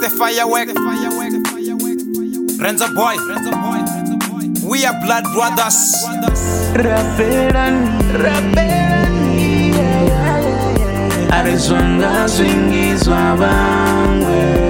the firework. Renzo boy, we are blood brothers. Raperani, Arizona swingizwa bangwe.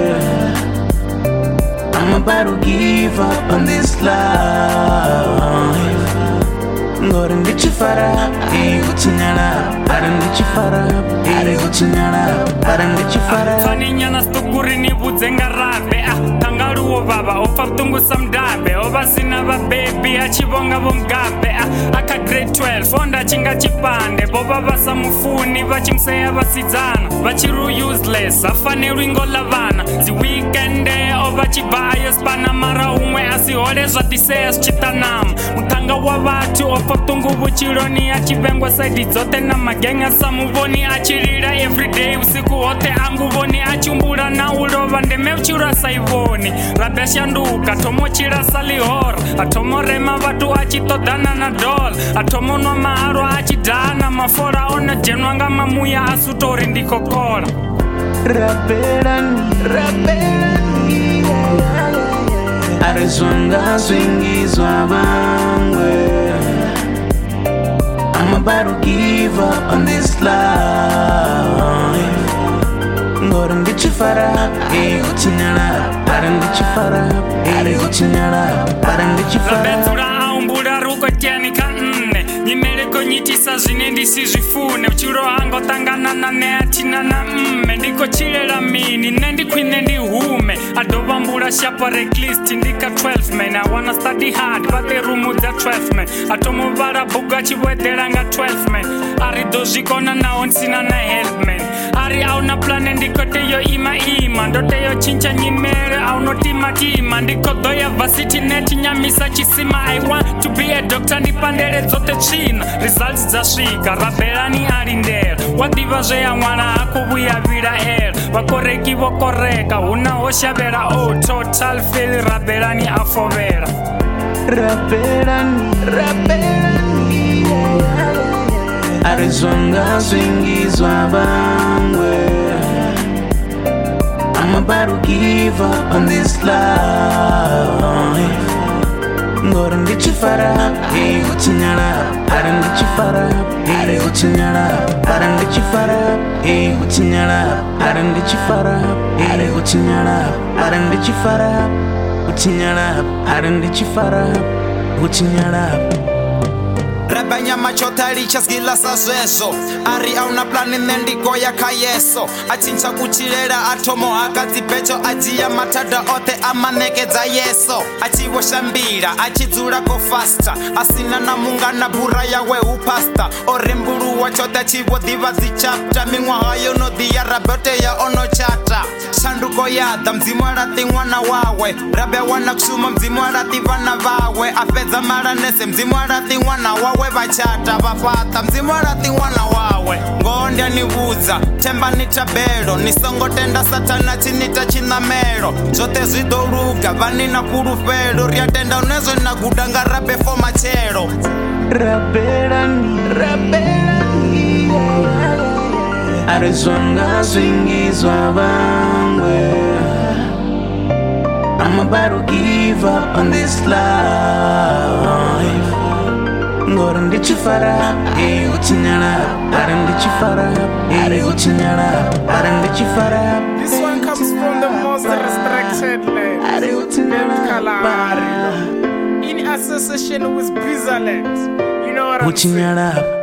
I'm about to give up on this life. Ngora ndichifara, kuchinyala, para ndichifara, kuchinyala, para ndichifara. Fani nyana stukuri ni budzenga rabe, tangaluo baba, ofa tungu samdabe, oba sina ba baby, achibonga bomgabe, aka grade 12, onda chinga chipande, boba basa mufuni, bachimseya basidzana, bachiru useless, afane ringo lavana, zi weekend oba chibayo spana mara umwe asihole zvatiseya chitanam, mutanga wa vatu ofa tungu buchironi achivengwa side dzote na magenga samuvoni achirira everyday usiku wote anguvoni achumbura na ulova ndemeuchura saivoni rabe shanduka tomochira salihora atomorema vatu achitodhana na dola atomonwa maharo achidhana mafora onojenwanga mamuya asutori ndikokola Raperani, Arizona swingizwa bangwe. I'm about to give up on this life. Ngora ndichifara, kuchinyala, para ndichifara, kuchinyala, para ndichifara. Rabetura aumbura ruko tianika nimeleko nyitisa zvine ndisizvifune uchiro hango tanganana neatina na ndiko chilela mini nendikwine ndihume adovambura shapa recklist ndika 12 man I wanna study hard vate rumu dza 12 man atomovara bhuku achivwederanga 12 man ari dozvikona nawo nsina na help man ari auna plane ndiko teyo ima ndoteyo chincha nyimere aunotimatima ndiko dhoya vasiti neti nyamisa chisima I want to be a doctor ndipandere dzote tsvina results dzasvika rabelani ari ndera wadiva zveya mwana akuvuyavira era vakoreki vokoreka huna hoshavera total fail rabelani afovera Raperani, Arizona swingizwa bangwe. I'm about to give up on this life. Ngora ndichifara, kuchinyala, para ndichifara, kuchinyala, para ndichifara, kuchinyala, para ndichifara, kuchinyala, para ndichifara, kuchinyala, para ndichifara, kuchinyala. Rabanyama chotari chasgila sazwezo ari auna plani nendiko yakayeso achincha kuchirera atomo akadzipecho ajiya matada ote amanekedza yeso achivoshambira achidzura ko fasta asina namungana bura yawe upasta oremburu wachota chivodhiva dzichapta mimwaha yonodhiya rabote ya onochata shanduko yadha mzimu arati mwana wawe rabe wana kushuma mzimu arati vana vawe apedza maranese mzimu arati mwana wawe vachata vafata mzimu arati mwana wawe ngondya nivudza temba nitabelo nisongotenda satana chinita chinamelo zvote zvidoluga vanina kurufelo ryatenda unezvo nagudanga rabe fo machero Raperani, Arizona swingizwa bangwe. I'm about to give up on this life. Ngora ndichifara, kuchinyala, para ndichifara, kuchinyala, para ndichifara. This one comes from the most restricted land named Kalahari in association with Bizaland. You know what I'm saying?